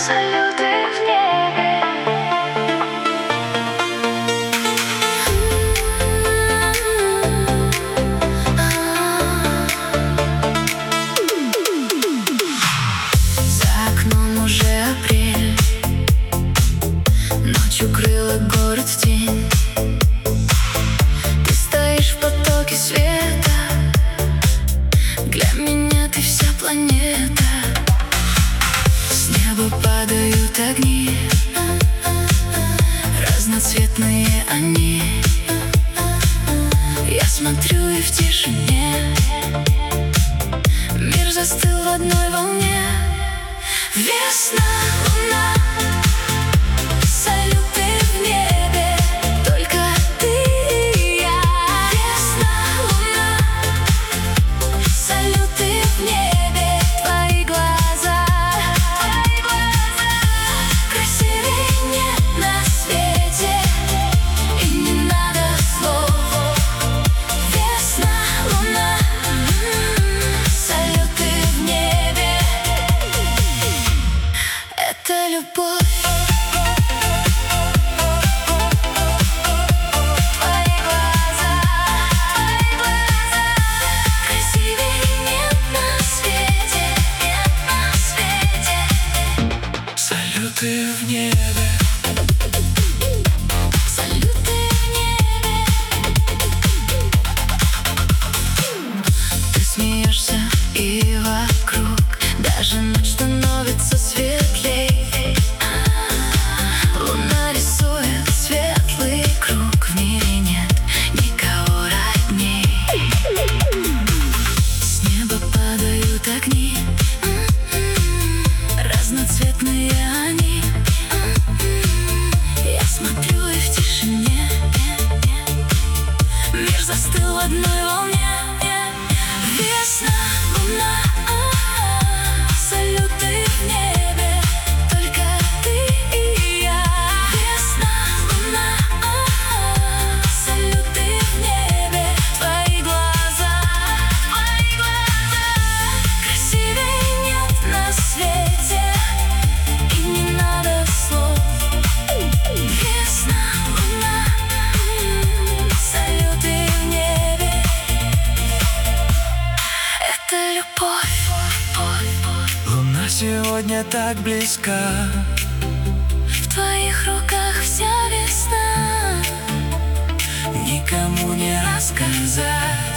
Салюты в небе. За окном уже апрель, ночь укрыла город в тень. Ты стоишь в потоке света, для меня ты вся планета. С неба падают огни, разноцветные они. Я смотрю, и в тишине мир застыл в одной волне. Весна, луна, салюты в небе, только ты и я. Весна, луна, салюты в небе, твои глаза красивей нет на свете, и не надо слов. Весна, луна, салюты в небе, это любовь. Твои глаза красивей нет на свете, нет на свете. Салюты в небе. Салюты в небе. Ты смеешься, и вокруг даже ночь становится светлей. Луна рисует светлый круг, в мире нет никого родней. С неба падают огни, разноцветные они. Я смотрю, и в тишине мир застыл в одной волне. Весна, луна, салюты в небе, только ты и я. Весна, луна, салюты в небе, твои глаза красивей нет на свете, и не надо слов. Весна, луна, салюты в небе, это любовь. Луна сегодня так близка, В твоих руках вся весна, никому не рассказать.